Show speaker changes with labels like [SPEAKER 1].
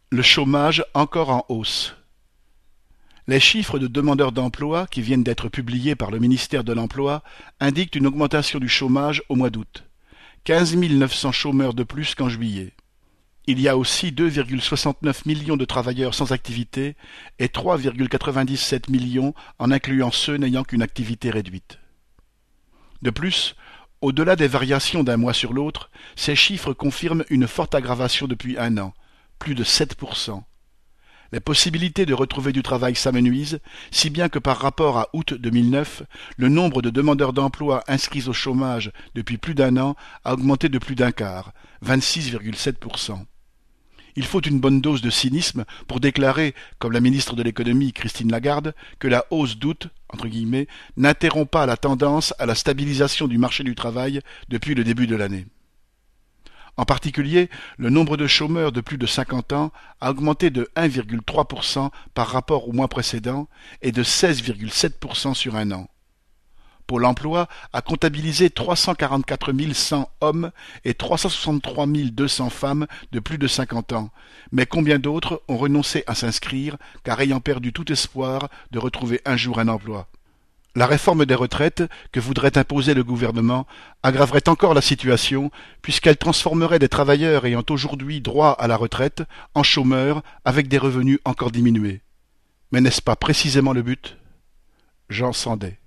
[SPEAKER 1] Le chômage encore en hausse. Les chiffres de demandeurs d'emploi qui viennent d'être publiés par le ministère de l'Emploi indiquent une augmentation du chômage au mois d'août. 15 900 chômeurs de plus qu'en juillet. Il y a aussi 2,69 millions de travailleurs sans activité et 3,97 millions en incluant ceux n'ayant qu'une activité réduite. De plus, au-delà des variations d'un mois sur l'autre, ces chiffres confirment une forte aggravation depuis un an, plus de 7%. Les possibilités de retrouver du travail s'amenuisent, si bien que par rapport à août 2009, le nombre de demandeurs d'emploi inscrits au chômage depuis plus d'un an a augmenté de plus d'un quart, 26,7%. Il faut une bonne dose de cynisme pour déclarer, comme la ministre de l'économie Christine Lagarde, que la hausse d'août, entre guillemets, n'interrompt pas la tendance à la stabilisation du marché du travail depuis le début de l'année. En particulier, le nombre de chômeurs de plus de 50 ans a augmenté de 1,3% par rapport au mois précédent et de 16,7% sur un an. Pôle emploi a comptabilisé 344 100 hommes et 363 200 femmes de plus de 50 ans, mais combien d'autres ont renoncé à s'inscrire car ayant perdu tout espoir de retrouver un jour un emploi? La réforme des retraites que voudrait imposer le gouvernement aggraverait encore la situation puisqu'elle transformerait des travailleurs ayant aujourd'hui droit à la retraite en chômeurs avec des revenus encore diminués. Mais n'est-ce pas précisément le but? Jean Sandé.